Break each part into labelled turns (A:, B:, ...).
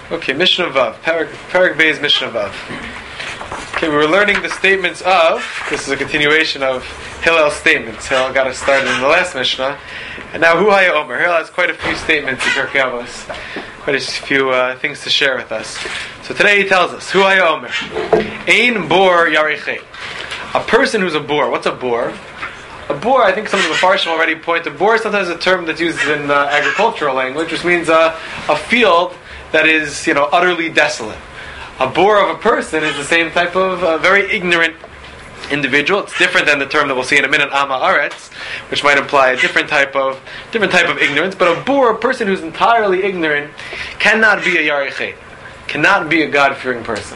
A: Okay, Mishnah Vav. Perek Beis Mishnah Vav. Okay, we were learning the statements of, this is a continuation of Hillel's statements. Hillel got us started in the last Mishnah. And now Hu Haya Omer. Hillel has quite a few statements in Pirkei Avos. Quite a few things to share with us. So today he tells us, Hu Haya Omer. Ein bor yarechei. A person who's a bor. What's a bor? A bor, I think some of the Mefarshim already point to. Bor is sometimes a term that's used in agricultural language, which means a field that is, utterly desolate. A bor of a person is the same type of very ignorant individual. It's different than the term that we'll see in a minute, Ama Aretz, which might imply a different type of ignorance. But a bor, a person who's entirely ignorant, cannot be a yarechei, cannot be a God-fearing person.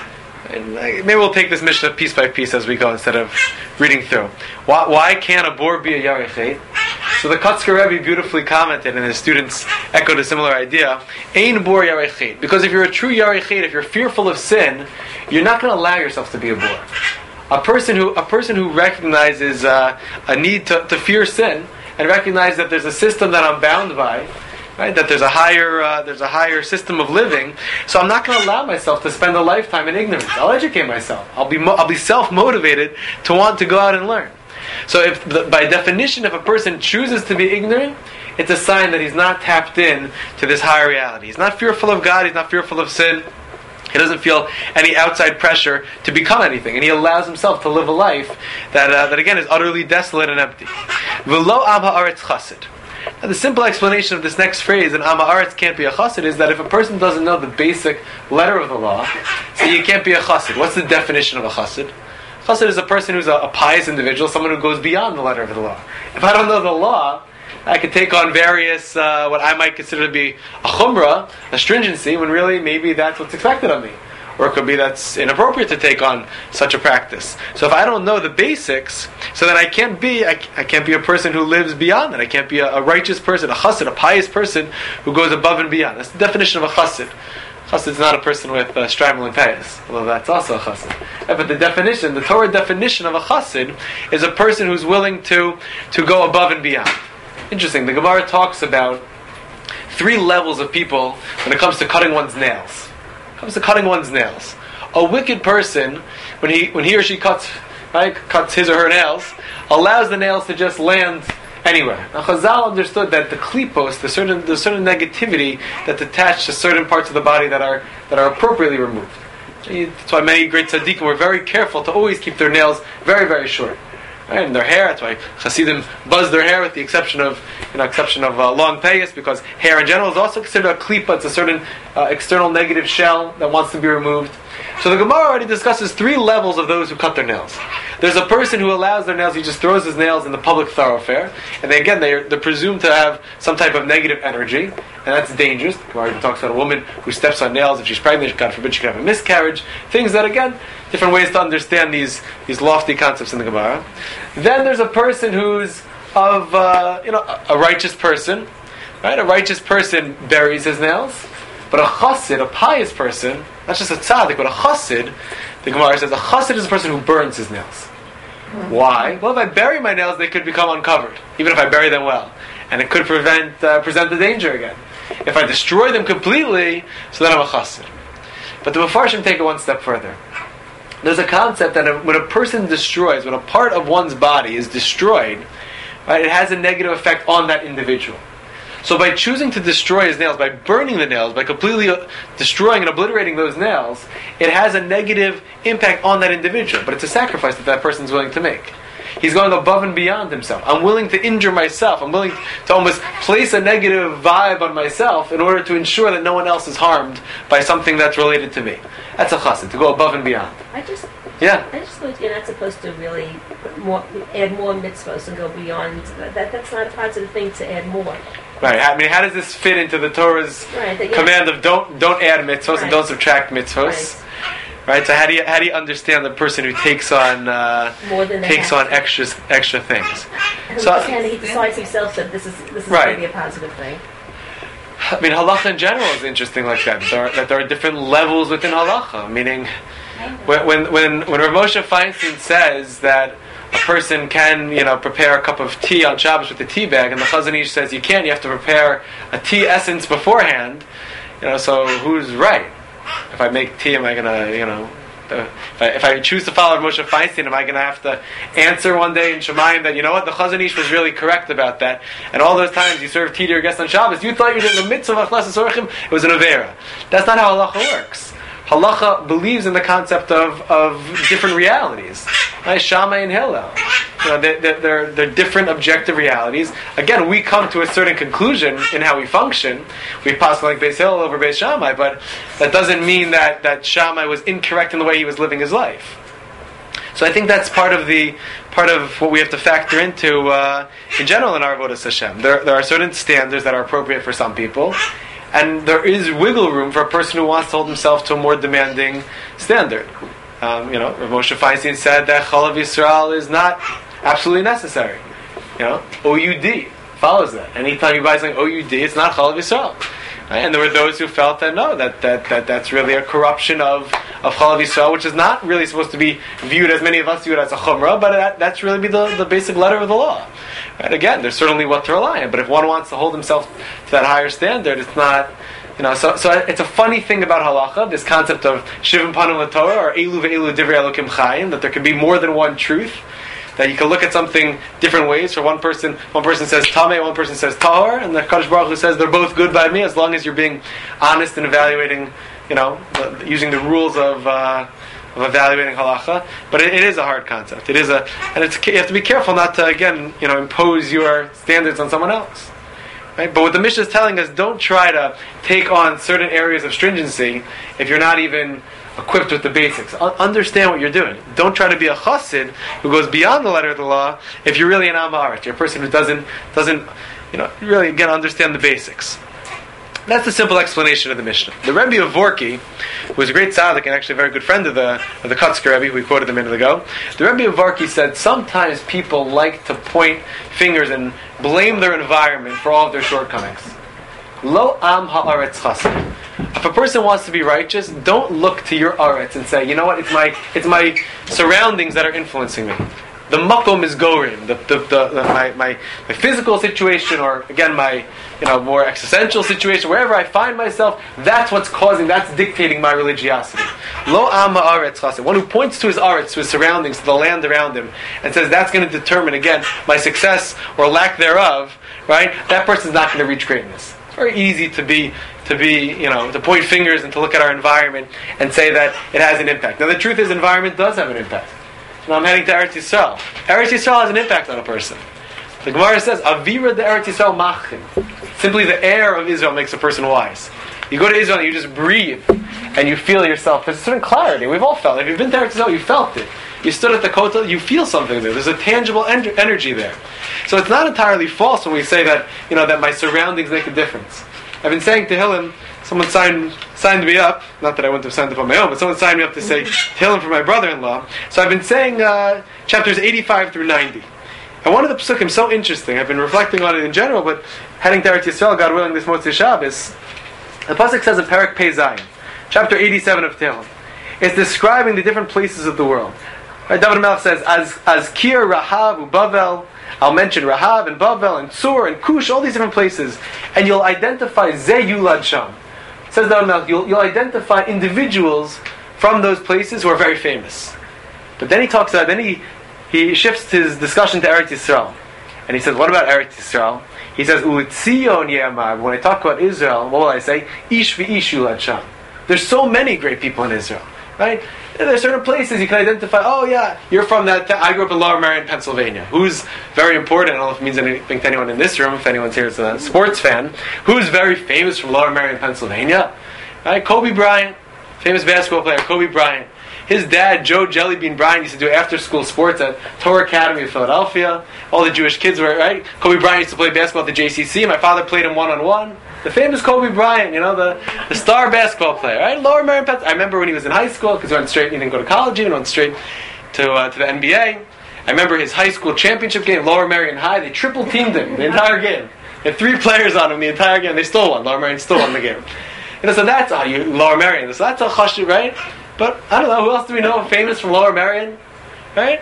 A: And maybe we'll take this Mishnah piece by piece as we go instead of reading through. Why can't a bor be a yarechei? So the Kotzker Rebbe beautifully commented, and his students echoed a similar idea. Ein bor yarechei. Because if you're a true yarechei, if you're fearful of sin, you're not going to allow yourself to be a bor. A person who recognizes a need to fear sin and recognizes that there's a system that I'm bound by, right? That there's a higher system of living. So I'm not going to allow myself to spend a lifetime in ignorance. I'll educate myself. I'll be self-motivated to want to go out and learn. So by definition, if a person chooses to be ignorant, it's a sign that he's not tapped in to this higher reality. He's not fearful of God. He's not fearful of sin. He doesn't feel any outside pressure to become anything, and he allows himself to live a life that again is utterly desolate and empty. V'lo am ha'aretz chassid. Now, the simple explanation of this next phrase, and am ha'aretz can't be a chassid, is that if a person doesn't know the basic letter of the law, so you can't be a chassid. What's the definition of a chassid? Chassid is a person who's a pious individual, someone who goes beyond the letter of the law. If I don't know the law, I could take on various, what I might consider to be a chumrah, a stringency, when really maybe that's what's expected of me. Or it could be that's inappropriate to take on such a practice. So if I don't know the basics, so then I can't be a person who lives beyond that. I can't be a righteous person, a chassid, a pious person who goes above and beyond. That's the definition of a chassid. Chassid is not a person with straggling payas, although that's also a chassid. But the Torah definition of a chassid is a person who's willing to go above and beyond. Interesting, the Gemara talks about 3 levels of people when it comes to cutting one's nails. A wicked person, when he or she cuts his or her nails, allows the nails to just land anywhere. Now Chazal understood that the klipos, the certain negativity that's attached to certain parts of the body that are appropriately removed. That's why many great tzaddikim were very careful to always keep their nails very, very short. Right? And their hair, that's why Hasidim buzz their hair with the exception of long payas, because hair in general is also considered a klipa. It's a certain external negative shell that wants to be removed. So the Gemara already discusses 3 levels of those who cut their nails. There's a person who allows their nails, he just throws his nails in the public thoroughfare, and they're presumed to have some type of negative energy, and that's dangerous. The Gemara even talks about a woman who steps on nails. If she's pregnant, God forbid, she could have a miscarriage. Things that, again, different ways to understand these lofty concepts in the Gemara. Then there's a person who's of a righteous person, right? A righteous person buries his nails, but a chassid, a pious person, not just a tzaddik, but a chassid, the Gemara says a chassid is a person who burns his nails. Why? Well, if I bury my nails, they could become uncovered, even if I bury them well, and it could present the danger again. If I destroy them completely, so then I'm a chassid. But the Mefarshim take it one step further. There's a concept that when a person destroys, when a part of one's body is destroyed, right, it has a negative effect on that individual. So by choosing to destroy his nails, by burning the nails, by completely destroying and obliterating those nails, it has a negative impact on that individual. But it's a sacrifice that person's willing to make. He's going above and beyond himself. I'm willing to injure myself. I'm willing to almost place a negative vibe on myself in order to ensure that no one else is harmed by something that's related to me. That's a chassid, to go above and beyond.
B: I just thought you're not supposed to really add more mitzvahs and go beyond. That's not a positive thing to add more.
A: Right. I mean, how does this fit into the Torah's command of don't add mitzvahs and don't subtract mitzvahs? Right. So how do you understand the person who takes on extra things?
B: So he decides himself that this is going to be a positive thing.
A: I mean, halacha in general is interesting like that. That there are different levels within halacha. Meaning, when Rav Moshe Feinstein says that a person can, prepare a cup of tea on Shabbos with a tea bag, and the Chazon Ish says you can't. You have to prepare a tea essence beforehand. So who's right? If I make tea, am I gonna, if I choose to follow Moshe Feinstein, am I going to have to answer one day in Shemayim that, the Chazon Ish was really correct about that, and all those times you served tea to your guests on Shabbos, you thought you were doing the mitzvah of Achlas Sorchim, it was an Avera. That's not how Halacha works. Halacha believes in the concept of different realities. Right? Shammai and Hillel. They're different objective realities. Again, we come to a certain conclusion in how we function. We pass like Beis Hillel over Beis Shammai, but that doesn't mean that Shammai was incorrect in the way he was living his life. So I think that's part of what we have to factor into in general in our Avodas Hashem. There are certain standards that are appropriate for some people, and there is wiggle room for a person who wants to hold himself to a more demanding standard. Rav Moshe Feinstein said that Chalav Yisrael is not absolutely necessary. OUD follows that. Anytime you buy something OUD, it's not Chalav Yisrael. Right? And there were those who felt that no, that's really a corruption of Chalav Yisrael, which is not really supposed to be viewed as many of us view it as a chumrah, but that's really be the basic letter of the law. Right? Again, there's certainly what to rely on, but if one wants to hold himself to that higher standard, it's not. So it's a funny thing about halacha, this concept of shivim panim l'Torah or elu ve'elu divrei Elokim chayim, that there can be more than one truth, that you can look at something different ways. For one person says tameh, one person says tahor, and the Kadosh Baruch Hu says they're both good by me as long as you're being honest and evaluating, using the rules of evaluating halacha. But it is a hard concept. You have to be careful not to again, impose your standards on someone else. Right? But what the Mishnah is telling us, don't try to take on certain areas of stringency if you're not even equipped with the basics. Understand what you're doing. Don't try to be a chassid who goes beyond the letter of the law if you're really an am haaretz. You're a person who doesn't really again understand the basics. That's the simple explanation of the Mishnah. The Rebbe of Vorki, who was a great tzaddik and actually a very good friend of the Kotzker Rebbe, we quoted a minute ago, the Rebbe of Vorki said sometimes people like to point fingers and blame their environment for all of their shortcomings. Lo am haaretz chassid. If a person wants to be righteous, don't look to your aretz and say, you know what, it's my surroundings that are influencing me. The makom is gorim. My physical situation, or again my more existential situation, wherever I find myself, that's dictating my religiosity. Lo am haaretz chassid. One who points to his aretz, to his surroundings, to the land around him, and says that's going to determine again my success or lack thereof. Right? That person's not going to reach greatness. It's very easy to point fingers and to look at our environment and say that it has an impact. Now the truth is, environment does have an impact. Now I'm heading to Eretz Yisrael. Eretz Yisrael has an impact on a person. The Gemara says, Avira de Eretz Yisrael machin. Simply the air of Israel makes a person wise. You go to Israel and you just breathe and you feel yourself. There's a certain clarity. We've all felt it. If you've been to Eretz Yisrael, you felt it. You stood at the Kotel, you feel something there. There's a tangible energy there. So it's not entirely false when we say that, that my surroundings make a difference. I've been saying to Hillel, someone signed me up, not that I wouldn't have signed up on my own, but someone signed me up to say Tehillim for my brother-in-law. So I've been saying chapters 85 through 90. And one of the psukim so interesting, I've been reflecting on it in general, but heading to Eretz Yisrael, God willing, this Motzei Shabbos, the pasuk says in Perek Pei Zayin, chapter 87 of Tehillim, it's describing the different places of the world. Right, David Melech says, as Kir, Rahav, Ubavel, I'll mention Rahav and Bavel and Tsur and Kush, all these different places, and you'll identify Ze Yulad Sham. Says David Melech, you'll identify individuals from those places who are very famous. But then he talks about, he shifts his discussion to Eretz Yisrael, and he says, what about Eretz Yisrael? He says, U'tzion Ye'amar. When I talk about Israel, what will I say? Ish v'ish Yulad Sham. There's so many great people in Israel, right? There are certain places you can identify, you're from that. I grew up in Lower Merion, Pennsylvania. Who's very important, I don't know if it means anything to anyone in this room, if anyone's here is a sports fan, who's very famous from Lower Merion, Pennsylvania? Right? Kobe Bryant, famous basketball player, Kobe Bryant. His dad, Joe Jellybean Bryant, used to do after-school sports at Torah Academy of Philadelphia. All the Jewish kids were, right? Kobe Bryant used to play basketball at the JCC. My father played him one-on-one. The famous Kobe Bryant, the star basketball player, right? Lower Merion, I remember when he was in high school, because he didn't go to college, he went straight to the NBA. I remember his high school championship game, Lower Merion High. They triple teamed him the entire game. They had 3 players on him the entire game. They still won. Lower Merion still won the game. So that's Lower Merion. So that's a chashuv, right? But I don't know, who else do we know famous from Lower Merion? Right?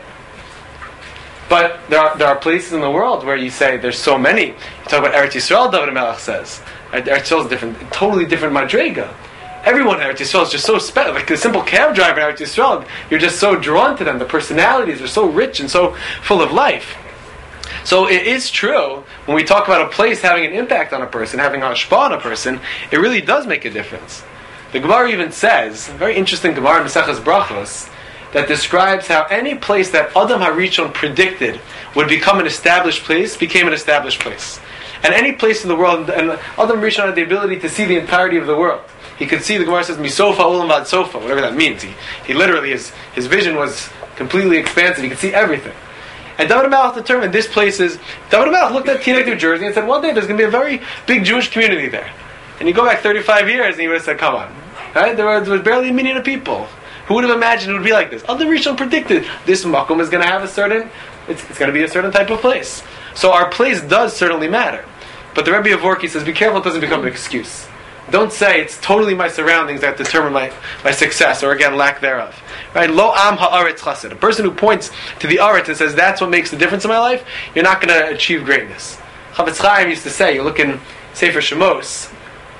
A: But there are places in the world where you say there's so many. You talk about Eretz Yisrael, David Melech says. Eretz Yisrael is different, totally different madrega. Everyone in Eretz Yisrael is just so special. Like a simple cab driver in Eretz Yisrael, you're just so drawn to them. The personalities are so rich and so full of life. So it is true, when we talk about a place having an impact on a person, having an hashpah on a person, it really does make a difference. The Gemara even says, a very interesting Gemara in Maseches Brachos, that describes how any place that Adam HaRishon predicted would become an established place, became an established place. And any place in the world, and Adam HaRishon had the ability to see the entirety of the world. He could see, the Gemara says, Misofa Ulam Vad Sofa, whatever that means. He literally, his vision was completely expansive. He could see everything. And David HaMelech determined this place is... David HaMelech looked at Teaneck, New Jersey and said, one day there's going to be a very big Jewish community there. And you go back 35 years and he would have said, come on. Right? There was barely a million of people. Who would have imagined it would be like this? Adam HaRishon predicted this makom is going to have a certain... It's going to be a certain type of place. So our place does certainly matter. But the Rebbe of Vorki says, be careful it doesn't become an excuse. Don't say it's totally my surroundings that determine my success, or again, lack thereof. Right? Lo am ha'aretz chassid. A person who points to the aretz and says, that's what makes the difference in my life, you're not going to achieve greatness. Chavetz Chaim used to say, you look in Sefer Shemos,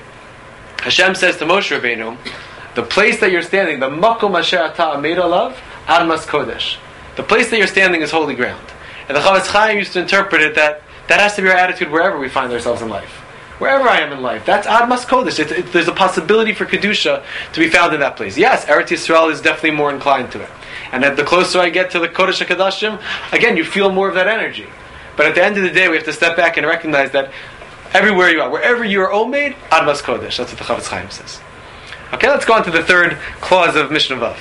A: Hashem says to Moshe Rabbeinu, the place that you're standing, the makom asher ata ameid alav, admas kodesh. The place that you're standing is holy ground. And the Chavetz Chaim used to interpret it that has to be our attitude wherever we find ourselves in life. Wherever I am in life, that's Admas Kodesh. There's a possibility for Kedusha to be found in that place. Yes, Eretz Yisrael is definitely more inclined to it. And the closer I get to the Kodesh HaKodashim, again, you feel more of that energy. But at the end of the day, we have to step back and recognize that everywhere you are, wherever you are Omeid, Admas Kodesh. That's what the Chavetz Chaim says. Okay, let's go on to the third clause of Mishnah Vav.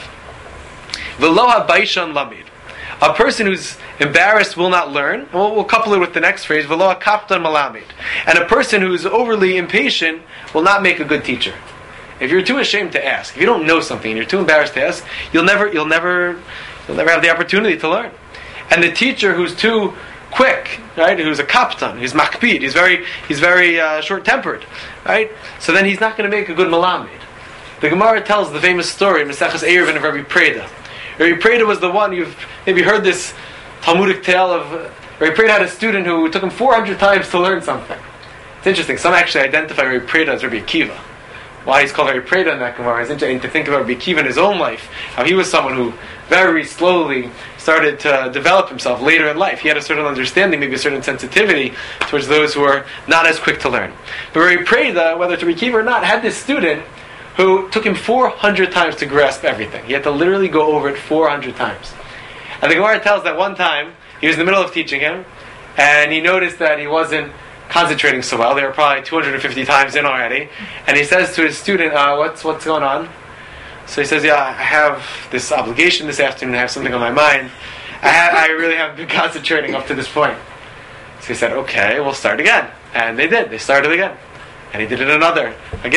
A: V'lo ha'baishan lamid. A person who's embarrassed will not learn. We'll couple it with the next phrase, v'lo ha'kaptan malamid. And a person who's overly impatient will not make a good teacher. If you're too ashamed to ask, if you don't know something and you're too embarrassed to ask, you'll never have the opportunity to learn. And the teacher who's too quick, right, who's a kaptan, who's makpid, he's very short-tempered, right? So then he's not going to make a good malamid. The Gemara tells the famous story, Maseches Eruvin of Rabbi Preda. Rabbi Preda was the one, you've maybe heard this Talmudic tale of... Rabbi Preda had a student who took him 400 times to learn something. It's interesting. Some actually identify Rabbi Preda as Rabbi Akiva. Why he's called Rabbi Preda in that Gemara is interesting to think about Rabbi Akiva in his own life. How he was someone who very slowly started to develop himself later in life. He had a certain understanding, maybe a certain sensitivity towards those who are not as quick to learn. But Rabbi Preda, whether it's Rabbi Akiva or not, had this student who took him 400 times to grasp everything. He had to literally go over it 400 times. And the Gemara tells that one time, he was in the middle of teaching him, and he noticed that he wasn't concentrating so well. They were probably 250 times in already. And he says to his student, what's going on? So he says, yeah, I have this obligation this afternoon, I have something on my mind. I really haven't been concentrating up to this point. So he said, okay, we'll start again. And they did. They started again. And he did it another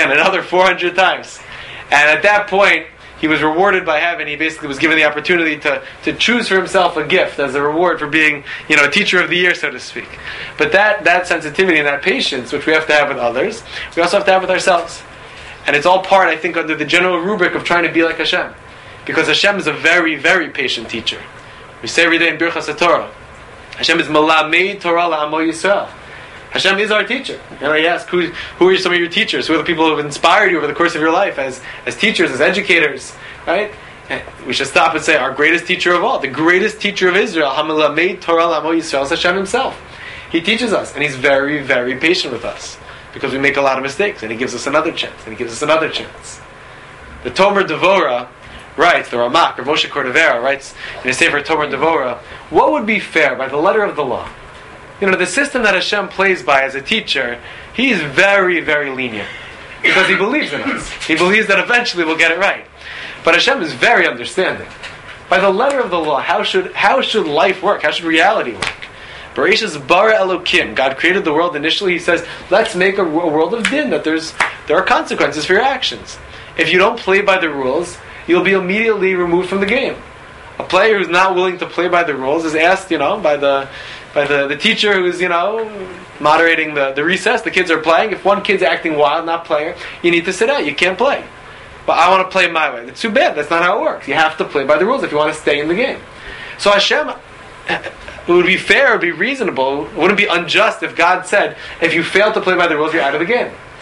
A: 400 times. And at that point, he was rewarded by heaven. He basically was given the opportunity to choose for himself a gift as a reward for being, a teacher of the year, so to speak. But that sensitivity and that patience, which we have to have with others, we also have to have with ourselves. And it's all part, I think, under the general rubric of trying to be like Hashem. Because Hashem is a very, very patient teacher. We say every day in Birchas HaTorah, Hashem is Malamei Torah La'amo Yisrael. Hashem is our teacher. You ask, who are some of your teachers? Who are the people who have inspired you over the course of your life as teachers, as educators? Right? And we should stop and say, our greatest teacher of all, the greatest teacher of Israel, Hamalamei Torah La'amo Yisrael, is Hashem himself. He teaches us, and he's very, very patient with us. Because we make a lot of mistakes, and he gives us another chance, and he gives us another chance. The Tomer Devora writes, the Ramak, or Moshe Cordovera writes in his Sefer Tomer Devora, what would be fair by the letter of the law? The system that Hashem plays by as a teacher, he is very, very lenient. Because he believes in us. He believes that eventually we'll get it right. But Hashem is very understanding. By the letter of the law, how should life work? How should reality work? Bereshis bara Elokim. God created the world initially. He says, let's make a world of din, that there are consequences for your actions. If you don't play by the rules, you'll be immediately removed from the game. A player who's not willing to play by the rules is asked, by the teacher who's, moderating the recess. The kids are playing. If one kid's acting wild, not playing, you need to sit out. You can't play. But I want to play my way. It's too bad. That's not how it works. You have to play by the rules if you want to stay in the game. So Hashem, it would be fair, it would be reasonable, it wouldn't be unjust if God said, if you fail to play by the rules, you're out of the game.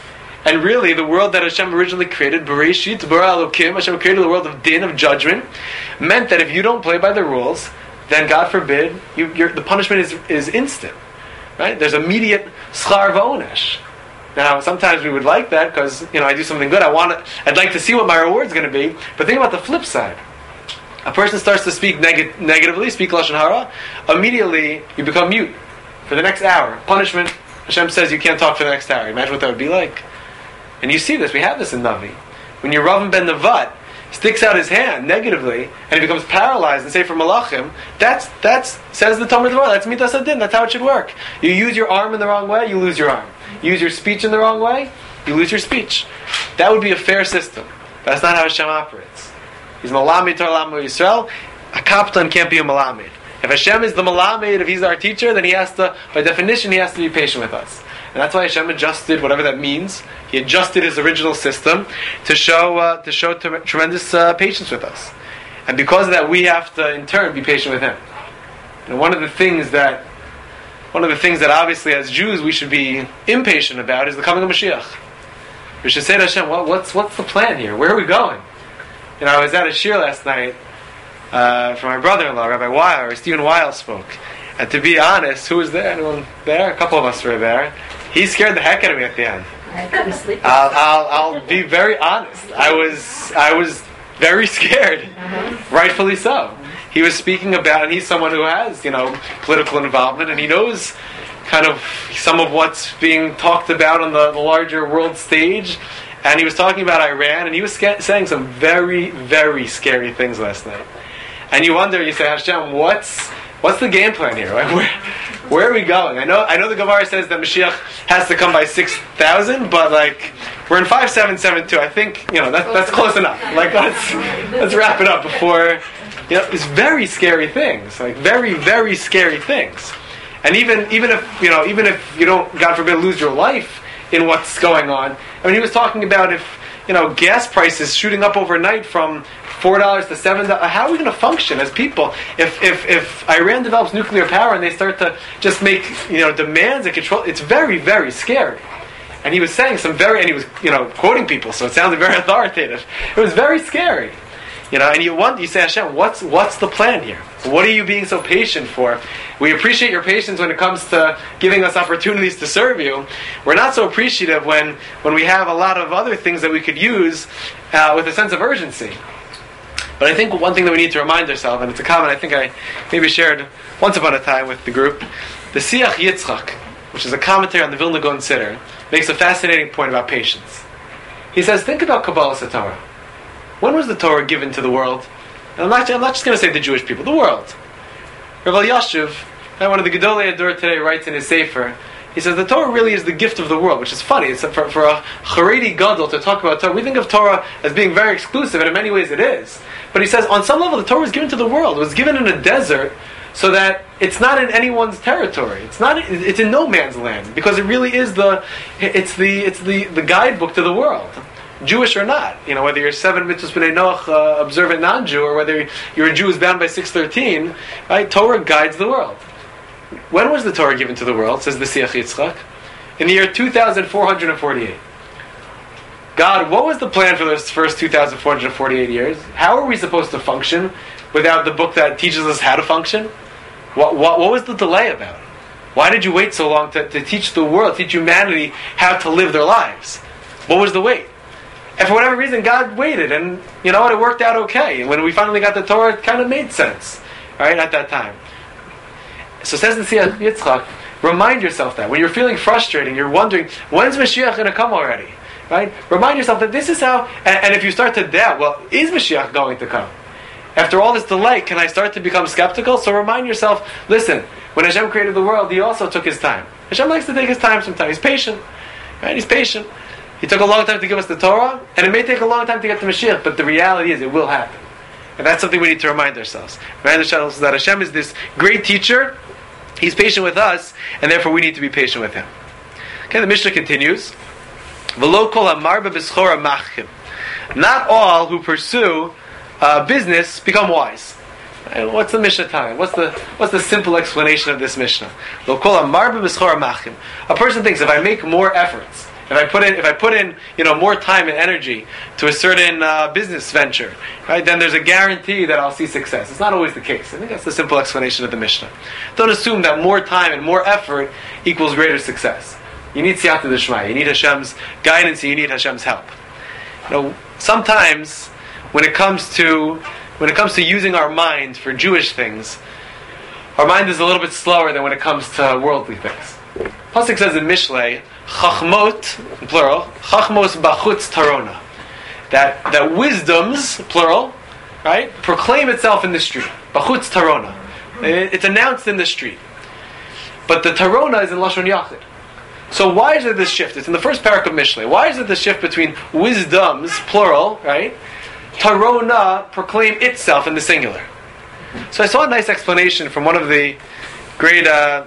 A: And really, the world that Hashem originally created, Bereshit bara Elokim, Hashem created the world of din, of judgment, meant that if you don't play by the rules, then God forbid, the punishment is instant. Right? There's immediate schar v'onesh. Now, sometimes we would like that because I do something good. I'd like to see what my reward's going to be. But think about the flip side. A person starts to speak negatively, speak lashon hara. Immediately, you become mute for the next hour. Punishment. Hashem says you can't talk for the next hour. Imagine what that would be like. And you see this. We have this in Navi. When Yeravim ben Nevat sticks out his hand negatively and he becomes paralyzed and say for Malachim, that's says the Talmud Torah. That's mitas hadin. That's how it should work. You use your arm in the wrong way, you lose your arm. You use your speech in the wrong way, you lose your speech. That would be a fair system. That's not how Hashem operates. He's Malamid Torah L'Amo Yisrael. A kaplan can't be a Malamid. If Hashem is the Malamid, if He's our teacher, then He has to, by definition, He has to be patient with us. And that's why Hashem adjusted, whatever that means. He adjusted His original system to show tremendous patience with us. And because of that, we have to, in turn, be patient with Him. And one of the things that obviously as Jews we should be impatient about is the coming of Mashiach. We should say to Hashem, what's the plan here? Where are we going? I was at a shir last night for my brother-in-law, Rabbi Weil, or Stephen Weil spoke. And to be honest, who was there? Anyone there? A couple of us were there. He scared the heck out of me at the end.
B: I couldn't sleep.
A: I'll be very honest. I was very scared. Rightfully so. He was speaking about, and he's someone who has, political involvement, and he knows kind of some of what's being talked about on the larger world stage. And he was talking about Iran, and he was saying some very, very scary things last night. And you wonder, you say, Hashem, what's the game plan here? Right? Where are we going? I know the Gemara says that Mashiach has to come by 6,000, but we're in 5772. I think that's close enough. Let's wrap it up before. It's very scary things, very, very scary things. And even if you don't, God forbid, lose your life in what's going on. I mean, he was talking about if gas prices shooting up overnight from $4 to $7. How are we going to function as people if Iran develops nuclear power and they start to just make demands and control? It's very, very scary. And he was saying and he was quoting people, so it sounded very authoritative. It was very scary. And you say, Hashem, what's the plan here? What are you being so patient for? We appreciate your patience when it comes to giving us opportunities to serve you. We're not so appreciative when we have a lot of other things that we could use with a sense of urgency. But I think one thing that we need to remind ourselves, and it's a comment I think I maybe shared once upon a time with the group, the Siach Yitzchak, which is a commentary on the Vilna Gaon Siddur, makes a fascinating point about patience. He says, think about Kabbalah Satorah. When was the Torah given to the world? And I'm not just going to say the Jewish people, the world. Rav Elyashiv, one of the Gedolei Adur today, writes in his Sefer, he says the Torah really is the gift of the world, which is funny. It's for a Haredi Gadol to talk about Torah. We think of Torah as being very exclusive, and in many ways it is. But he says, on some level, the Torah was given to the world. It was given in a desert so that it's not in anyone's territory. It's in no man's land, because it really is the guidebook to the world. Jewish or not, whether you're 7 mitzvahs b'nei Noach observant non-Jew, or whether you're a Jew who's bound by 613, right? Torah guides the world. When was the Torah given to the world? Says the Siach Yitzchak, in the year 2448. God, what was the plan for those first 2448 years? How are we supposed to function without the book that teaches us how to function? What was the delay about? Why did you wait so long to teach the world, teach humanity how to live their lives? What was the wait? And for whatever reason, God waited, and it worked out okay. And when we finally got the Torah, it kind of made sense, right, at that time. So says the Siach Yitzchak, remind yourself that. When you're feeling frustrated, you're wondering, when's Mashiach going to come already? Right? Remind yourself that this is how, and if you start to doubt, well, is Mashiach going to come? After all this delay, can I start to become skeptical? So remind yourself, listen, when Hashem created the world, He also took His time. Hashem likes to take His time sometimes. He's patient, right? He's patient. He took a long time to give us the Torah, and it may take a long time to get to Mashiach, but the reality is it will happen. And that's something we need to remind ourselves. Remind ourselves that Hashem is this great teacher, He's patient with us, and therefore we need to be patient with Him. Okay, the Mishnah continues. V'lo kol hamarba b'schora machkim. Not all who pursue business become wise. What's the Mishnah time? What's the simple explanation of this Mishnah? Lo kol hamarba b'schora machkim. A person thinks, if I make more efforts, If I put in more time and energy to a certain business venture, right, then there's a guarantee that I'll see success. It's not always the case. I think that's the simple explanation of the Mishnah. Don't assume that more time and more effort equals greater success. You need siyata d'shmaya. You need Hashem's guidance. And you need Hashem's help. Sometimes when it comes to using our mind for Jewish things, our mind is a little bit slower than when it comes to worldly things. Pasuk says in Mishlei, Chachmot, plural, Chachmos bachutz tarona. That wisdoms, plural, right, proclaim itself in the street. Bachutz tarona. It's announced in the street. But the tarona is in Lashon Yachid. So why is there this shift? It's in the first parak of Mishlei. Why is it the shift between wisdoms, plural, right? Tarona proclaim itself in the singular. So I saw a nice explanation from one of the great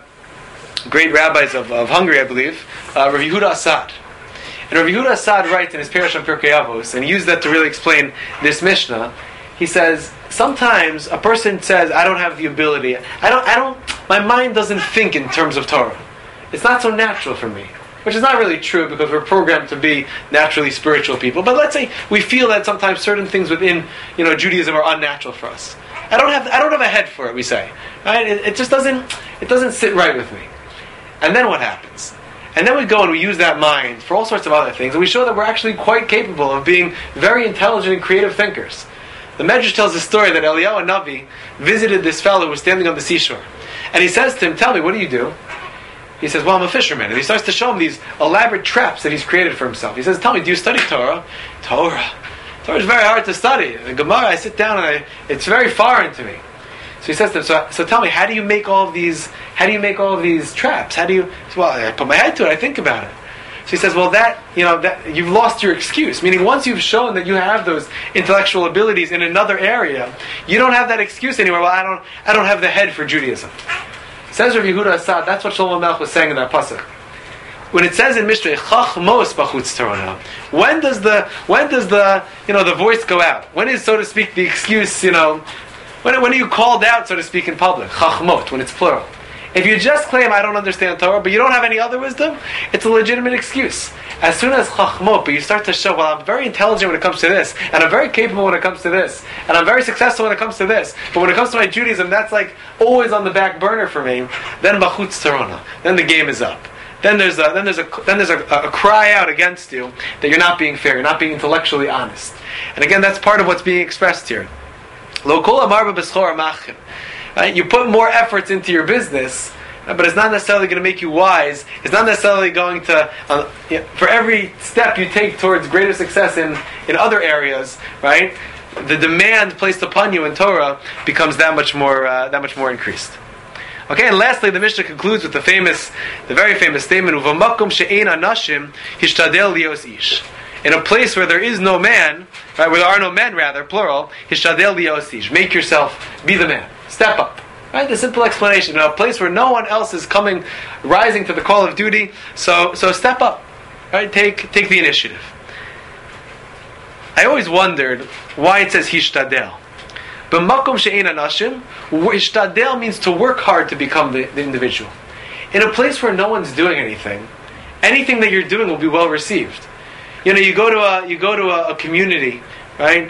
A: rabbis of Hungary, I believe, Rav Yehuda Assad. And Rav Yehuda Assad writes in his Perush on Pirkei Avos, and he used that to really explain this Mishnah. He says, sometimes a person says, I don't have the ability, my mind doesn't think in terms of Torah. It's not so natural for me. Which is not really true because we're programmed to be naturally spiritual people. But let's say we feel that sometimes certain things within Judaism are unnatural for us. I don't have a head for it, we say. Right? It just doesn't sit right with me. And then what happens? And then we go and we use that mind for all sorts of other things, and we show that we're actually quite capable of being very intelligent and creative thinkers. The Medrash tells the story that Eliyahu Navi visited this fellow who was standing on the seashore. And he says to him, tell me, what do you do? He says, well, I'm a fisherman. And he starts to show him these elaborate traps that he's created for himself. He says, tell me, do you study Torah? Torah is very hard to study. The Gemara, I sit down and it's very foreign to me. So he says to him, so tell me, how do you make all of these traps? Well, I put my head to it, I think about it. So he says, well, that you've lost your excuse. Meaning, once you've shown that you have those intellectual abilities in another area, you don't have that excuse anymore. Well, I don't have the head for Judaism. Says Rav Yehuda Assad, that's what Shlomo Melech was saying in that pasuk. When it says in Mishlei, Chachmos bachutz tarona, when does the voice go out? When is, so to speak, the excuse? When are you called out, so to speak, in public? Chachmot, when it's plural. If you just claim I don't understand Torah, but you don't have any other wisdom, it's a legitimate excuse. As soon as chachmot, but you start to show, well, I'm very intelligent when it comes to this, and I'm very capable when it comes to this, and I'm very successful when it comes to this, but when it comes to my Judaism, that's like always on the back burner for me. Then bachutz tarona. Then the game is up. Then there's a cry out against you that you're not being fair, you're not being intellectually honest. And again, that's part of what's being expressed here. Lo kol amar b'beschor amachim. Right? You put more efforts into your business, but it's not necessarily going to make you wise. It's not necessarily going to, for every step you take towards greater success in other areas, right? The demand placed upon you in Torah becomes that much more increased. Okay, and lastly, the Mishnah concludes with the very famous statement: "Uvamakom she'ein anashim hishtadel lios ish." In a place where there is no man, right, where there are no men, rather, plural, hishtadel lios ish. Make yourself be the man. Step up. Right? The simple explanation. In a place where no one else is rising to the call of duty, so step up. Right? Take the initiative. I always wondered why it says hishtadel. But makom she'ein anashim, hishtadel means to work hard to become the individual. In a place where no one's doing anything that you're doing will be well received. You go to a community, right?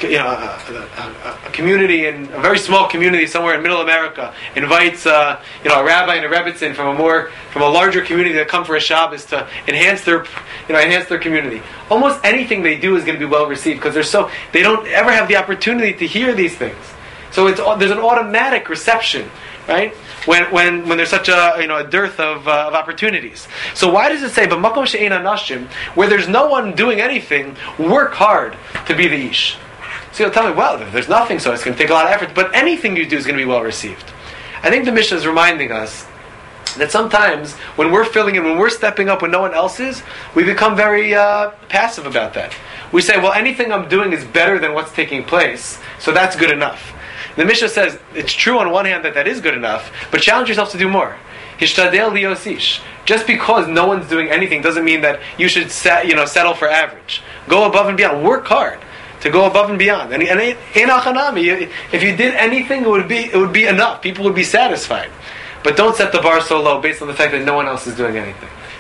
A: A community, in a very small community somewhere in Middle America, invites a rabbi and a rebbitzin from a larger community that come for a Shabbos to enhance their community. Almost anything they do is going to be well received because they don't ever have the opportunity to hear these things. So there's an automatic reception, right? When there's such a dearth of opportunities. So why does it say, "But makom she'ein anashim," where there's no one doing anything, work hard to be the ish? So you'll tell me, well, there's nothing, so it's going to take a lot of effort, but anything you do is going to be well received. I think the Mishnah is reminding us that sometimes when we're filling in, when we're stepping up when no one else is, we become very passive about that. We say, well, anything I'm doing is better than what's taking place, so that's good enough. The Mishnah says it's true on one hand that is good enough, but challenge yourself to do more. Hishtadel lios ish. Just because no one's doing anything doesn't mean that you should settle for average. Go above and beyond. Work hard to go above and beyond. And in Achanami, if you did anything, it would be enough. People would be satisfied. But don't set the bar so low based on the fact that no one else is doing anything.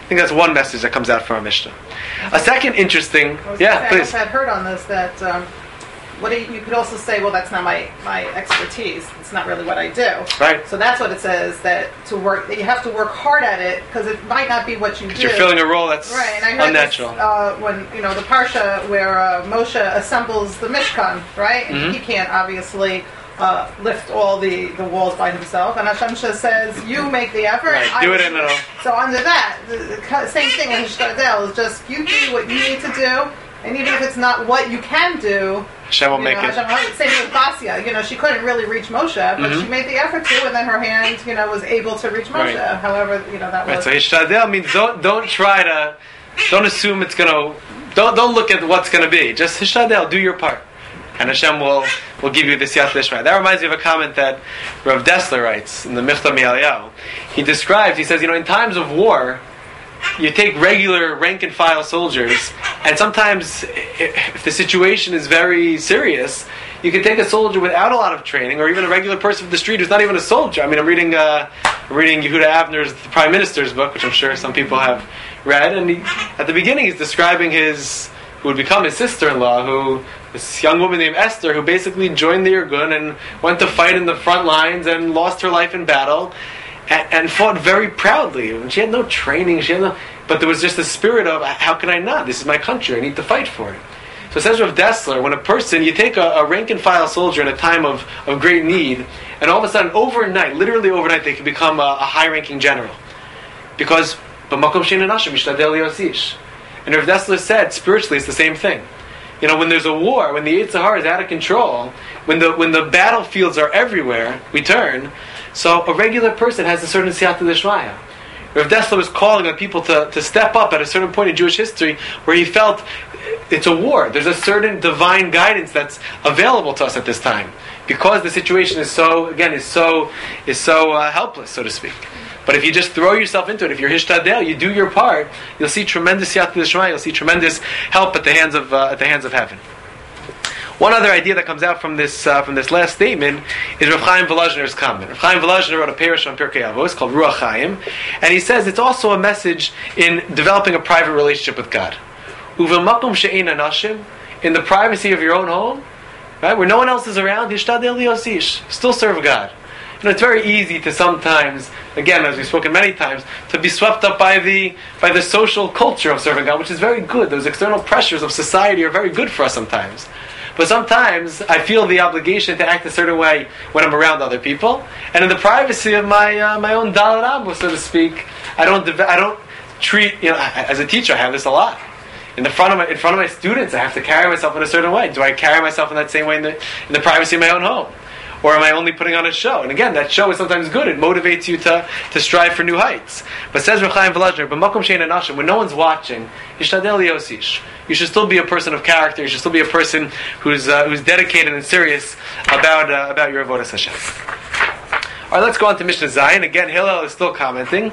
A: think that's one message that comes out from our Mishnah. A second interesting, please.
C: I had heard on this that you could also say, well, that's not my expertise. It's not really what I do.
A: Right.
C: So that's what it says, that you have to work hard at it because it might not be what you do.
A: You're filling a role that's
C: right. And I heard
A: unnatural.
C: This, when the parsha where Moshe assembles the Mishkan, right, and he can't obviously lift all the walls by himself, and Hashem says, "You make the effort."
A: Right. Do it in a.
C: So under that, the same thing in Hishtadel is just you do what you need to do. And even if it's not what you can do,
A: Hashem will make it.
C: Same with Basia. She couldn't really reach Moshe, but she made the effort to, and then her hand, was able to reach Moshe. Right. However, that was.
A: So Hishtadel means don't assume it's gonna. Don't look at what's gonna be. Just Hishtadel, do your part, and Hashem will give you the Siyat Lishma. That reminds me of a comment that Rav Dessler writes in the Michtav Mi'Eliyahu. He says, in times of war, you take regular rank and file soldiers, and sometimes if the situation is very serious, you can take a soldier without a lot of training, or even a regular person from the street who's not even a soldier. I mean, I'm reading Yehuda Avner's The Prime Minister's book, which I'm sure some people have read, and at the beginning he's describing who would become his sister-in-law, this young woman named Esther, who basically joined the Irgun and went to fight in the front lines and lost her life in battle, and fought very proudly. And she had no training, but there was just a spirit of, how can I not? This is my country, I need to fight for it. So it says Rav Dessler, when you take a rank and file soldier in a time of great need, and all of a sudden, literally overnight, they can become a high-ranking general. Because, and Rav Dessler said, spiritually, it's the same thing. When there's a war, when the Yetzer Hara is out of control, when the battlefields are everywhere, we turn. So a regular person has a certain siyata d'shmaya. Rav Dessler was calling on people to step up at a certain point in Jewish history where he felt it's a war. There's a certain divine guidance that's available to us at this time because the situation is so helpless, so to speak. But if you just throw yourself into it, if you're hishtadel, you do your part, you'll see tremendous siyata d'shmaya. You'll see tremendous help at the hands of heaven. One other idea that comes out from this last statement is Rav Chaim Volozhner's comment. Rav Chaim Volozhner wrote a parush on Pirkei Avos called Ruach Chaim, and he says it's also a message in developing a private relationship with God. Uvemakom she'ein anashim, in the privacy of your own home, right, where no one else is around, hishtadel liosish, still serve God. It's very easy to sometimes, again, as we've spoken many times, to be swept up by the social culture of serving God, which is very good. Those external pressures of society are very good for us sometimes. But sometimes I feel the obligation to act a certain way when I'm around other people, and in the privacy of my own Dalet Amo, so to speak, I don't treat. As a teacher, I have this a lot. In front of my students, I have to carry myself in a certain way. Do I carry myself in that same way in the privacy of my own home? Or am I only putting on a show? And again, that show is sometimes good. It motivates you to strive for new heights. But says Rav Chaim Volozhner, "B'makom she'ein anashim," when no one's watching, hishtadel liosish. You should still be a person of character. You should still be a person who's dedicated and serious about your avodas Hashem. All right, let's go on to Mishnah Zayin. Again, Hillel is still commenting.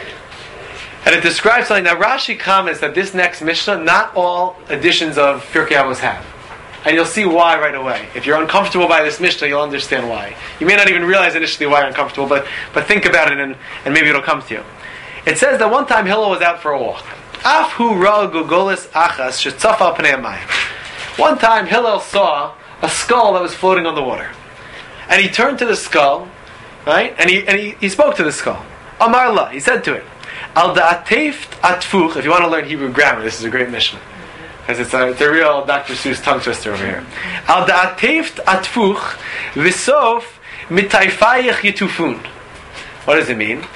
A: And it describes something. Now, Rashi comments that this next Mishnah, not all editions of Pirkei Avos have. And you'll see why right away. If you're uncomfortable by this Mishnah, you'll understand why. You may not even realize initially why you're uncomfortable, but think about it and maybe it'll come to you. It says that one time Hillel was out for a walk. Afhu ra gugolis achas shetzafa pnei hamayim. One time Hillel saw a skull that was floating on the water. And he turned to the skull, right? And he spoke to the skull. Amar la, he said to it, Al da'ateft atfuch. If you want to learn Hebrew grammar, this is a great Mishnah. Because it's a real Dr. Seuss tongue twister over here. Al da'ateft atfuch v'sof mitayfayich yitufun. What does it mean?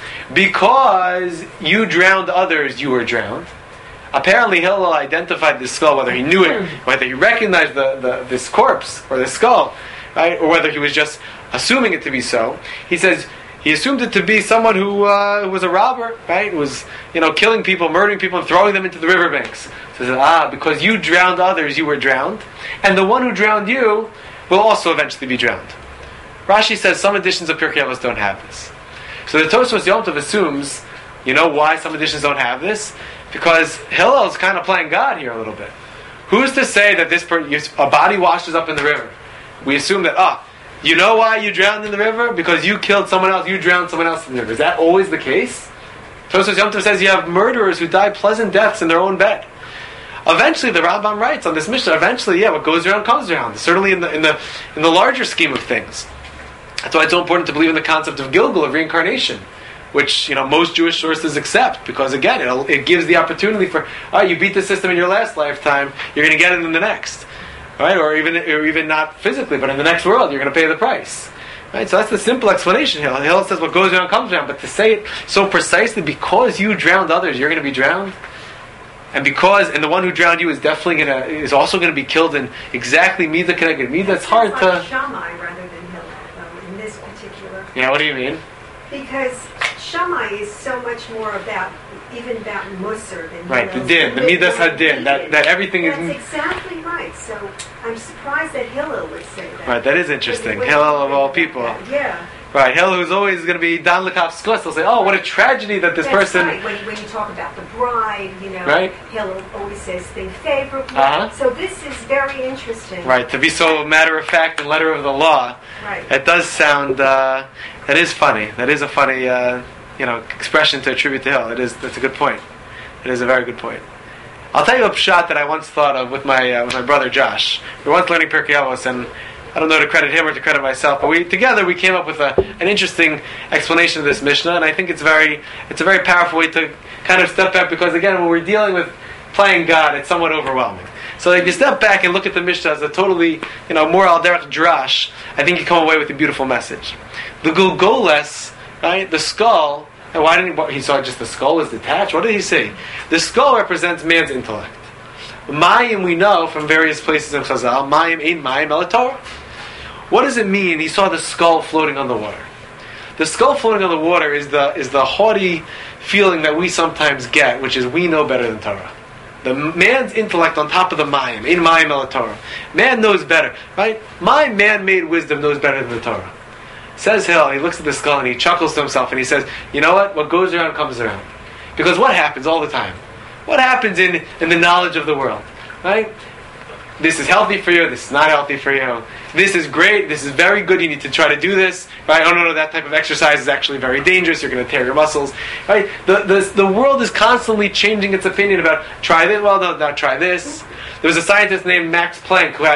A: Because you drowned others, you were drowned. Apparently Hillel identified this skull, whether he knew it, whether he recognized this corpse or this skull, right, or whether he was just assuming it to be so. He says he assumed it to be someone who was a robber, right? Who was killing people, murdering people, and throwing them into the riverbanks. So he says, because you drowned others, you were drowned, and the one who drowned you will also eventually be drowned. Rashi says some editions of Pirkei Avos don't have this. So the Tosfos Yom Tov assumes, why some editions don't have this? Because Hillel is kind of playing God here a little bit. Who's to say that a body washes up in the river? We assume that, you know why you drowned in the river? Because you killed someone else, you drowned someone else in the river. Is that always the case? Tosfos Yom Tov says you have murderers who die pleasant deaths in their own bed. Eventually, the Rambam writes on this Mishnah. Eventually, what goes around comes around. Certainly, in the larger scheme of things. That's why it's so important to believe in the concept of Gilgul, of reincarnation, which most Jewish sources accept, because again, it gives the opportunity for you beat the system in your last lifetime, you're going to get it in the next, right? Or even not physically, but in the next world, you're going to pay the price. Right, so that's the simple explanation here. Hillel says what goes around comes around, but to say it so precisely, because you drowned others, you're going to be drowned, and the one who drowned you is also going to be killed in exactly Midah Keneged Midah. It's hard to.
D: Shammai rather than Hillel in this particular.
A: Yeah, what do you mean?
D: Because Shammai is so much more about Musar than
A: right,
D: Hillel.
A: the din, the Midas Hadin, that everything is.
D: That's exactly right. So I'm surprised that Hillel would say that.
A: Right, that is interesting. Hillel of all people.
D: Yeah.
A: Right, Hillel, who's always going to be Dan Lekaf Skos, they'll say, "Oh, what a tragedy that this person."
D: Right. When you talk about the bride,
A: right?
D: Hillel always says think favorably. So this is very interesting.
A: Right, to be so matter of fact and letter of the law.
D: Right.
A: That does sound. That is funny. That is a funny, expression to attribute to Hillel. That's a good point. It is a very good point. I'll tell you a pshat that I once thought of with my brother Josh. We were once learning Pirkei Avos, and I don't know to credit him or to credit myself, but together we came up with an interesting explanation of this Mishnah, and I think it's a very powerful way to kind of step back, because again, when we're dealing with playing God, it's somewhat overwhelming. So if you step back and look at the Mishnah as a totally, more al derech drash, I think you come away with a beautiful message. The Gulgoles, right, the skull, and he saw just the skull was detached? What did he say? The skull represents man's intellect. Mayim, we know from various places in Chazal, Mayim ain't Mayim el Torah. What does it mean? He saw the skull floating on the water. The skull floating on the water is the haughty feeling that we sometimes get, which is we know better than Torah. The man's intellect on top of the Mayim, ain't Mayim el Torah. Man knows better, right? My man-made wisdom knows better than the Torah. Says Hillel, he looks at the skull and he chuckles to himself and he says, you know what? What goes around comes around. Because what happens all the time? What happens in the knowledge of the world? Right? This is healthy for you, this is not healthy for you. This is great, this is very good, you need to try to do this. Right? Oh no, that type of exercise is actually very dangerous, you're going to tear your muscles. Right? The world is constantly changing its opinion about try this, well no, not try this. There was a scientist named Max Planck who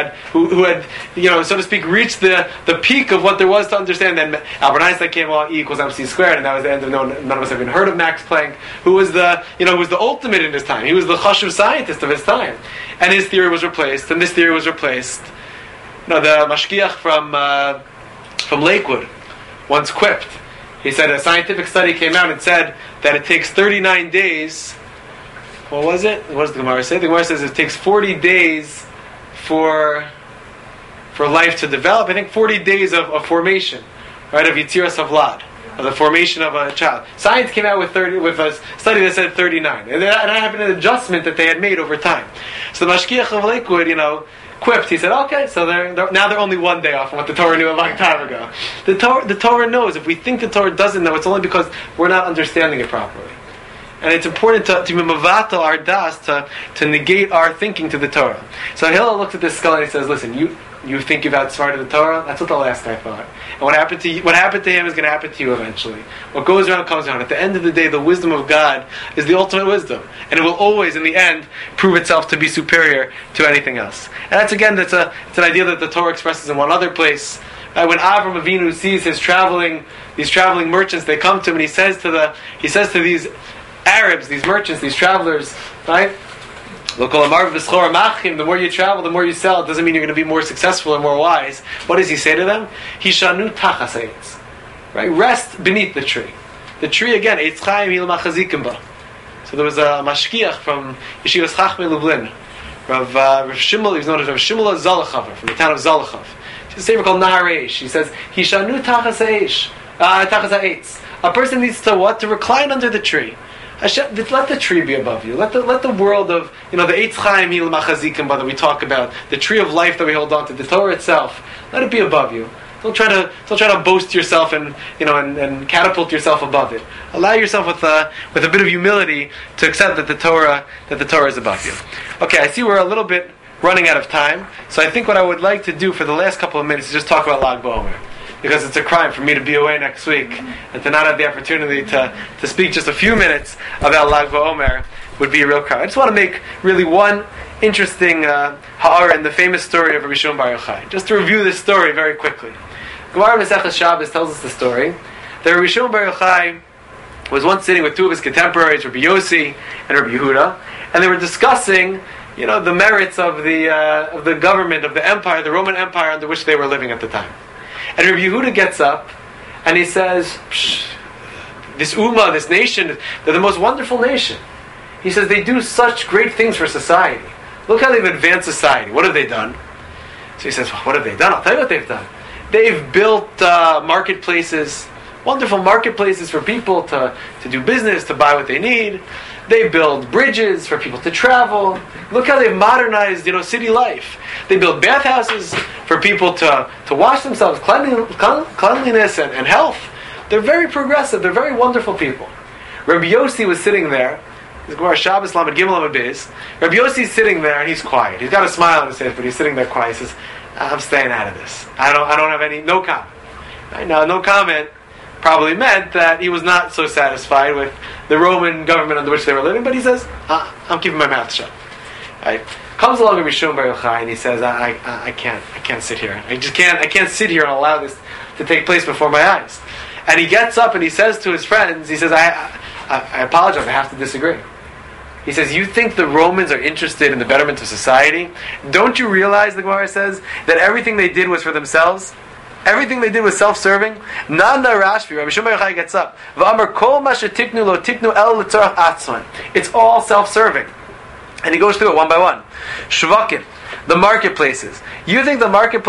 A: had, so to speak, reached the peak of what there was to understand. Then Albert Einstein came along, E equals MC squared, and that was the end of none of us have even heard of Max Planck, who was the ultimate in his time. He was the chashuv scientist of his time, and his theory was replaced, and this theory was replaced. The mashgiach from Lakewood once quipped. He said a scientific study came out and said that it takes 39 days. What was it? What does the Gemara say? The Gemara says it takes 40 days for life to develop. I think 40 days of formation, right? Of Yetziras Havlad, of the formation of a child. Science came out with a study that said 39, and that happened an adjustment that they had made over time. So the Mashgiach of Lakewood, quipped. He said, "Okay, so they're only one day off from what the Torah knew a long time ago." The Torah knows. If we think the Torah doesn't know, it's only because we're not understanding it properly. And it's important to be mavatal our das, to negate our thinking to the Torah. So Hillel looks at this skull and he says, "Listen, you think you've outsmarted the Torah? That's what the last guy thought. And what happened to him is going to happen to you eventually. What goes around comes around. At the end of the day, the wisdom of God is the ultimate wisdom, and it will always, in the end, prove itself to be superior to anything else." And that's an idea that the Torah expresses in one other place. When Avram Avinu sees these traveling merchants, they come to him and he says to these Arabs, these merchants, these travelers, right? The more you travel, the more you sell. It doesn't mean you're going to be more successful or more wise. What does he say to them? Hishanu tachas eitz. Right? Rest beneath the tree. The tree, again, eitz chaim hil machazikim ba. So there was a mashgiach from Yeshivas Chachmei Lublin, Rav Shimel, he's known as Rav Shimel Zalachav, from the town of Zalachav. He's a sefer called Nahar Eish. He says, Hishanu tachas eitz. A person needs to what? To recline under the tree. Hashem, let the tree be above you. Let the world of, the Eitz Chaim Hil Machazikim that we talk about, the tree of life that we hold on to, the Torah itself, let it be above you. Don't try to boast yourself and catapult yourself above it. Allow yourself with a bit of humility to accept that the Torah is above you. Okay, I see we're a little bit running out of time, so I think what I would like to do for the last couple of minutes is just talk about Lag BaOmer. because it's a crime for me to be away next week and to not have the opportunity to speak just a few minutes about Lag BaOmer would be a real crime. I just want to make really one interesting ha'ara in the famous story of Rabbi Shimon Bar Yochai. Just to review this story very quickly. Gemara Maseches Shabbos tells us the story that Rabbi Shimon Bar Yochai was once sitting with two of his contemporaries, Rabbi Yossi and Rabbi Yehuda, and they were discussing, the merits of the government, of the empire, the Roman Empire under which they were living at the time. And Rabbi Yehuda gets up and he says, this Ummah, this nation, they're the most wonderful nation. He says, they do such great things for society. Look how they've advanced society. What have they done? So he says, well, what have they done? I'll tell you what they've done. They've built marketplaces, wonderful marketplaces for people to do business, to buy what they need. They build bridges for people to travel. Look how they've modernized, city life. They build bathhouses for people to wash themselves, cleanliness and health. They're very progressive. They're very wonderful people. Rabbi Yossi was sitting there. This Gemara Shabbos Lamed Gimel Lamed Beis. Rabbi Yossi's sitting there and he's quiet. He's got a smile on his face, but he's sitting there quiet. He says, "I'm staying out of this. I don't have no comment." Right? Now, no comment probably meant that he was not so satisfied with the Roman government under which they were living, but he says, "I'm keeping my mouth shut." Right? Comes along Rabbi Shimon Bar Yochai and he says, "I can't sit here. I can't sit here and allow this to take place before my eyes." And he gets up and he says to his friends, he says, I apologize, I have to disagree. He says, you think the Romans are interested in the betterment of society? Don't you realize, the Gemara says, that everything they did was for themselves? Everything they did was self-serving? Nanda Rashbi, Rabbi Shimon Bar Yochai gets up. V'amar kol ma shetiknu lo tiknu el l'tzorach atzman. It's all self-serving. And he goes through it one by one. Shvakim, the marketplaces. You think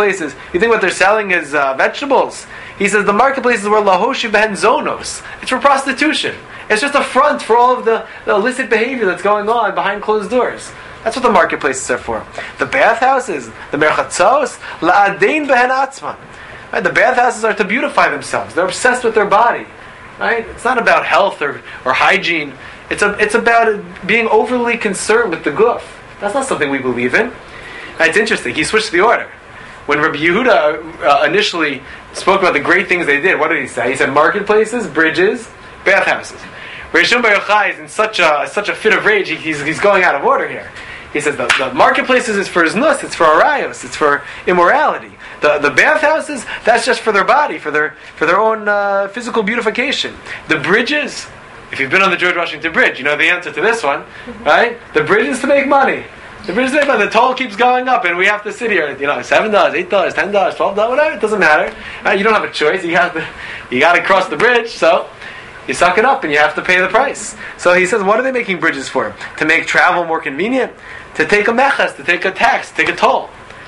A: what they're selling is vegetables? He says the marketplaces were lahoshi behen zonos. It's for prostitution. It's just a front for all of the illicit behavior that's going on behind closed doors. That's what the marketplaces are for. The bathhouses, the merchatzos, la'adein behen atzman. Right? The bathhouses are to beautify themselves. They're obsessed with their body. Right? It's not about health or hygiene. It's about being overly concerned with the guf. That's not something we believe in. And it's interesting. He switched the order. When Rabbi Yehuda initially spoke about the great things they did, what did he say? He said marketplaces, bridges, bathhouses. Rabbi Shimon Bar Yochai is in such a fit of rage, he's going out of order here. He says the marketplaces is for znus, it's for arayos, it's for immorality. The bathhouses, that's just for their body, for their own physical beautification. The bridges, if you've been on the George Washington Bridge, you know the answer to this one, right? The bridge is to make money. The toll keeps going up, and we have to sit here. $7, $8, $10, $12, whatever. It doesn't matter. You don't have a choice. You got to cross the bridge. So you suck it up, and you have to pay the price. So he says, what are they making bridges for? To make travel more convenient, to take a mechas, to take a tax, to take a toll.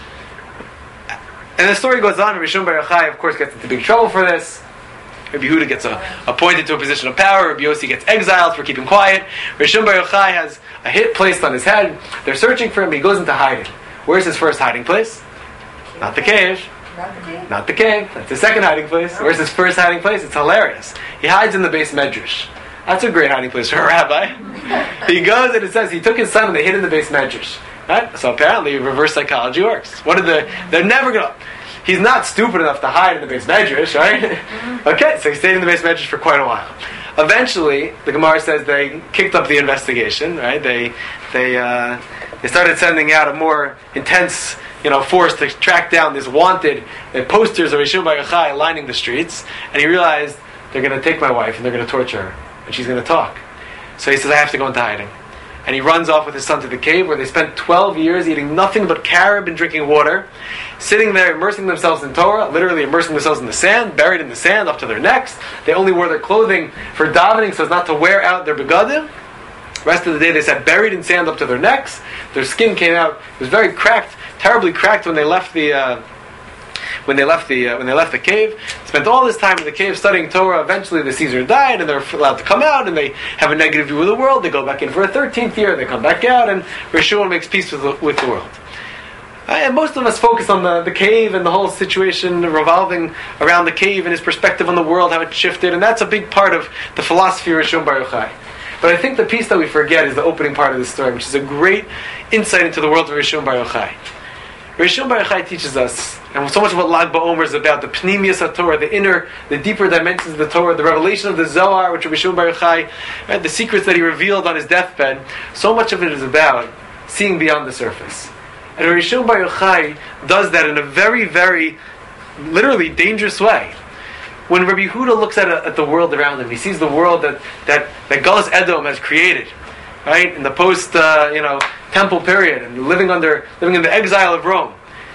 A: And the story goes on. Rabbi Shimon Bar Yochai, of course, gets into big trouble for this. Rabbi Yehuda gets appointed to a position of power. Rabbi Yossi gets exiled for keeping quiet. Rabbi Shimon Bar Yochai has a hit placed on his head. They're searching for him. He goes into hiding. Where's his first hiding place? Not the cave. Not the cave. That's his second hiding place. Where's his first hiding place? It's hilarious. He hides in the Beis Medrash. That's a great hiding place for a rabbi. He goes and it says he took his son and they hid in the Beis Medrash. Right? So apparently reverse psychology works. They're never going to... He's not stupid enough to hide in the Beis Medrash, right? Okay, so he stayed in the Beis Medrash for quite a while. Eventually, the Gemara says they kicked up the investigation, right? They started sending out a more intense, force to track down this wanted posters of Rabbi Shimon Bar Yochai lining the streets, and he realized they're going to take my wife and they're going to torture her, and she's going to talk. So he says, I have to go into hiding. And he runs off with his son to the cave where they spent 12 years eating nothing but carob and drinking water, sitting there immersing themselves in Torah, literally immersing themselves in the sand, buried in the sand up to their necks. They only wore their clothing for davening so as not to wear out their begadim. The rest of the day they sat buried in sand up to their necks. Their skin came out, it was very cracked, terribly cracked when they left the cave. Spent all this time in the cave studying Torah. Eventually the Caesar died and they're allowed to come out and they have a negative view of the world. They go back in for a 13th year, they come back out, and Rishon makes peace with the world. And most of us focus on the cave and the whole situation revolving around the cave and his perspective on the world, how it shifted, and that's a big part of the philosophy of Rishon Bar Yochai. But I think the piece that we forget is the opening part of the story, which is a great insight into the world of Rishon Bar Yochai. Rabbi Shimon Bar Yochai teaches us, and so much of what Lag BaOmer is about, the Pnimius HaTorah, the inner, the deeper dimensions of the Torah, the revelation of the Zohar, which Rabbi Shimon Bar Yochai, right, the secrets that he revealed on his deathbed, so much of it is about seeing beyond the surface. And Rabbi Shimon Bar Yochai does that in a very, very, literally dangerous way. When Rabbi Yehuda looks at the world around him, he sees the world that Galus Edom has created, right, in the post, temple period, and living in the exile of Rome,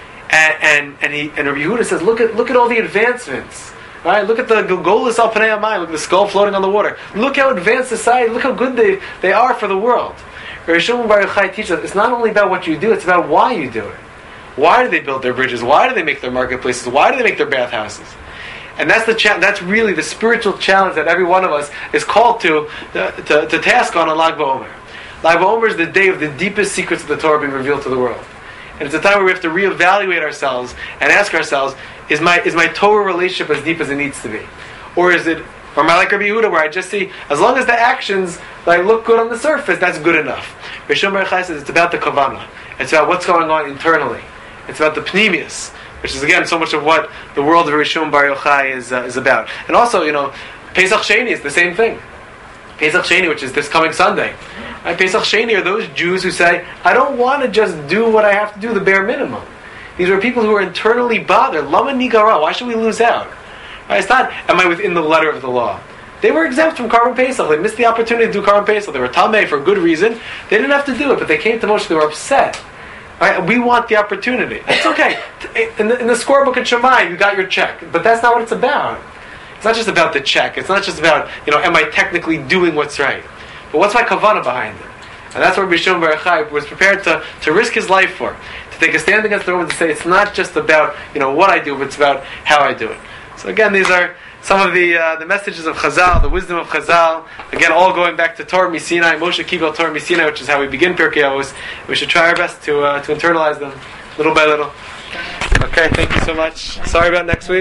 A: and Rabbi Yehuda says, look at all the advancements, right? Look at the Golus al Panei Hamayim, look at the skull floating on the water. Look how advanced society, look how good they are for the world. Rabbi Shimon Bar Yochai teaches us it's not only about what you do, it's about why you do it. Why do they build their bridges? Why do they make their marketplaces? Why do they make their bathhouses? And that's that's really the spiritual challenge that every one of us is called to task on Lag BaOmer. Lag BaOmer is the day of the deepest secrets of the Torah being revealed to the world. And it's a time where we have to reevaluate ourselves and ask ourselves, is my Torah relationship as deep as it needs to be? Or am I like Rabbi Yehuda, where I just see, as long as the actions look good on the surface, that's good enough? Rabbi Shimon Bar Yochai says it's about the kavanah. It's about what's going on internally. It's about the pnimius, which is again so much of what the world of Rabbi Shimon Bar Yochai is about. And also, Pesach Sheni is the same thing. Pesach Sheni, which is this coming Sunday. Right? Pesach Sheni are those Jews who say, I don't want to just do what I have to do, the bare minimum. These are people who are internally bothered. Lama nigara, why should we lose out? Right? It's not, am I within the letter of the law? They were exempt from Karban Pesach. They missed the opportunity to do Karban Pesach. They were Tameh for good reason. They didn't have to do it, but they came to Moshe, they were upset. Right? We want the opportunity. It's okay. In the scorebook at Shammai, you got your check. But that's not what it's about. It's not just about the check. It's not just about, am I technically doing what's right? But what's my kavanah behind it? And that's what Rabbi Shimon Bar Yochai was prepared to risk his life for. To take a stand against the Romans and say, it's not just about, what I do, but it's about how I do it. So again, these are some of the messages of Chazal, the wisdom of Chazal. Again, all going back to Torah Misinai, Moshe Kibel Torah Misinai, which is how we begin Pirkei Avos. We should try our best to internalize them little by little. Okay, thank you so much. Sorry about next week.